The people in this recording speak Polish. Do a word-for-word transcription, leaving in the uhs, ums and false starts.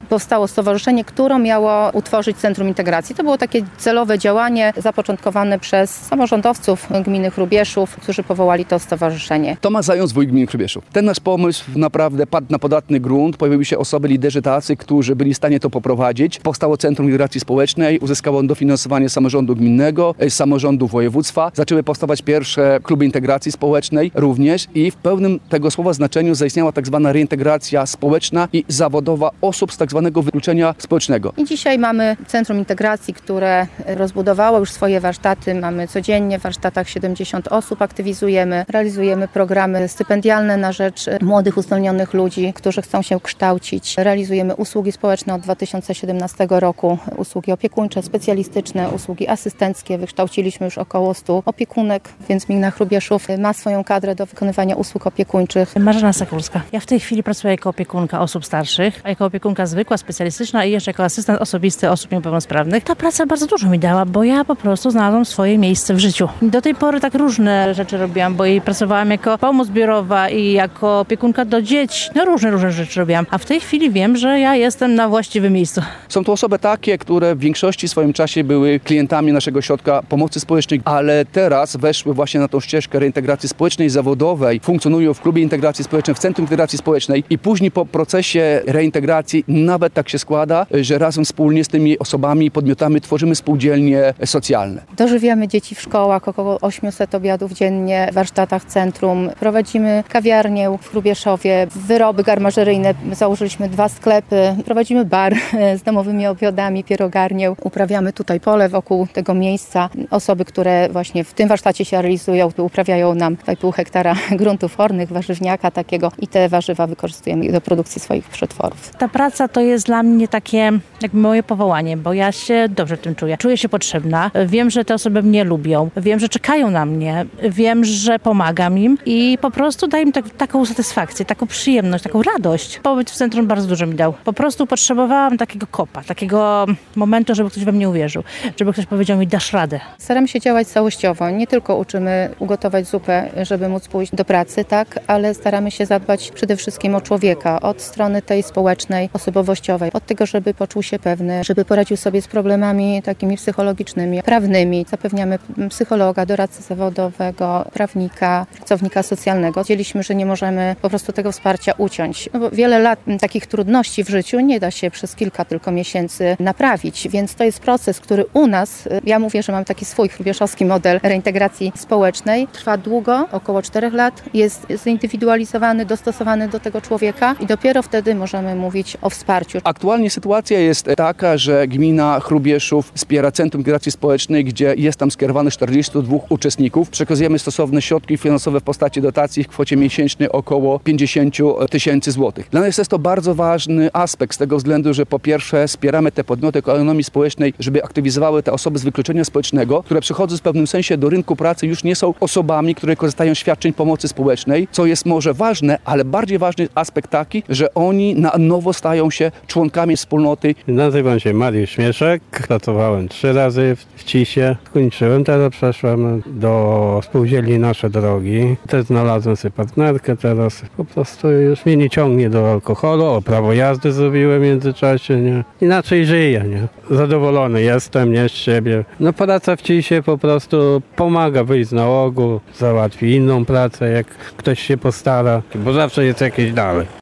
powstało stowarzyszenie, które miało utworzyć Centrum Integracji. To było takie celowe działanie zapoczątkowane przez samorządowców gminy Hrubieszów, którzy powołali to stowarzyszenie. Tomasz Zając, wójt gminy Hrubieszów. Ten nasz pomysł naprawdę padł na podatny grunt. Pojawiły się osoby, liderzy tacy, którzy byli w stanie to poprowadzić. Powstało Centrum Integracji Społecznej, uzyskało dofinansowanie samorządu gminnego, samorządu województwa. Zaczęły powstawać pierwsze kluby integracji społecznej również i w pełnym tego słowa znaczeniu zaistniała tak zwana reintegracja społeczna i zawodowa osób z tak zwanego wykluczenia społecznego. I dzisiaj mamy Centrum Integracji, które rozbudowało już swoje warsztaty. Mamy codziennie w warsztatach siedemdziesiąt osób, aktywizujemy, realizujemy programy stypendialne na rzecz młodych, uzdolnionych ludzi, którzy chcą się kształcić. Realizujemy usługi społeczne od dwa tysiące siedemnastego roku, usługi opiekuńcze, specjalistyczne, usługi asystenckie. Wykształciliśmy już około stu opiekunek, więc gmina Hrubieszów ma swoją kadrę do wykonywania usług opiekuńczych. Marzena Sakulska. Ja w tej chwili pracuję jako opiekunka osób starszych, a jako opiekunka zwykła, specjalistyczna i jeszcze jako asystent osobisty osób niepełnosprawnych. Ta praca bardzo dużo mi dała, bo ja po prostu znalazłam swoje miejsce w życiu. Do tej pory tak różne rzeczy robiłam, bo i pracowałam jako pomoc zbiorowa i jako opiekunka do dzieci. No różne, różne rzeczy robiłam. A w tej chwili wiem, że ja jestem na właściwym miejscu. Są to osoby takie, które w większości w swoim czasie były klientami naszego ośrodka pomocy społecznej, ale teraz weszły właśnie na tą ścieżkę reintegracji społecznej i zawodowej. Funkcjonują w klubie integracji społecznej, w Centrum Integracji Społecznej i później po procesie reintegracji nawet tak się składa, że razem wspólnie z tymi osobami i podmiotami tworzymy spółdzielnie socjalne. Dożywiamy dzieci w szkołach, około osiemset obiadów dziennie w warsztatach centrum. Prowadzimy kawiarnię w Hrubieszowie, wyroby garmażeryjne. Założyliśmy dwa sklepy. Prowadzimy bar z domowymi obiadami, pierogarnię. Uprawiamy tutaj pole wokół tego miejsca. Osoby, które właśnie w tym warsztacie się realizują, uprawiają nam dwa i pół hektara gruntów ornych, warzywniaka takiego i te warzywa wykorzystujemy do produkcji swoich przetworów. Ta praca to jest dla mnie takie jakby moje powołanie, bo ja się dobrze w tym czuję. Czuję się potrzebna. Wiem, że te osoby mnie lubią. Wiem, że czekają na mnie. Wiem, że pomagam im i po prostu daję im tak, taką satysfakcję, taką przyjemność, taką radość. Pobyt w centrum bardzo dużo mi dał. Po prostu potrzebowałam takiego kopa, takiego momentu, żeby ktoś we mnie uwierzył. Żeby ktoś powiedział mi, dasz radę. Staramy się działać całościowo. Nie tylko uczymy ugotować zupę, żeby móc pójść do pracy, tak, ale staramy się zadbać przede wszystkim o człowieka, od strony tej społecznej, osobowościowej, od tego, żeby poczuł się pewny, żeby poradził sobie z problemami takimi psychologicznymi, prawnymi. Zapewniamy psychologa, doradcę zawodowego, prawnika, pracownika socjalnego. Wiedzieliśmy, że nie możemy po prostu tego wsparcia uciąć. No bo wiele lat takich trudności w życiu nie da się przez kilka tylko miesięcy naprawić, więc to jest proces, który u nas, ja mówię, że mam taki swój hrubieszowski model reintegracji społecznej, trwa długo, około czterech lat, jest zindywidualizowany, dostosowany do tego człowieka i dopiero wtedy możemy mówić o wsparciu. Aktualnie sytuacja jest taka, że gmina Hrubieszów wspiera Centrum Integracji Społecznej, gdzie jest tam skierowanych czterdziestu dwóch uczestników. Przekazujemy stosowne środki finansowe w postaci dotacji w kwocie miesięcznej około pięćdziesiąt tysięcy złotych. Dla nas jest to bardzo ważny aspekt z tego względu, że po pierwsze wspieramy te podmioty ekonomii społecznej, żeby aktywizowały te osoby z wykluczenia społecznego, które przychodząc w pewnym sensie do rynku pracy już nie są osobami, które korzystają z świadczeń pomocy społecznej, co jest może ważne, ale bardziej ważny jest aspekt taki, że oni na nowo stają się członkami wspólnoty. Nazywam się Mariusz Śmieszek, pracowałem trzy razy w CIS-ie, skończyłem, teraz przeszłem do spółdzielni Nasze Drogi. Też znalazłem sobie partnerkę, teraz po prostu już mnie nie ciągnie do alkoholu, o prawo jazdy zrobiłem w międzyczasie, nie? Inaczej żyję, nie? Zadowolony jestem, nie z siebie. No praca w CIS-ie po prostu pomaga wyjść z nałogu, załatwi inną pracę, jak ktoś się postara, bo zawsze jest jakieś dalej.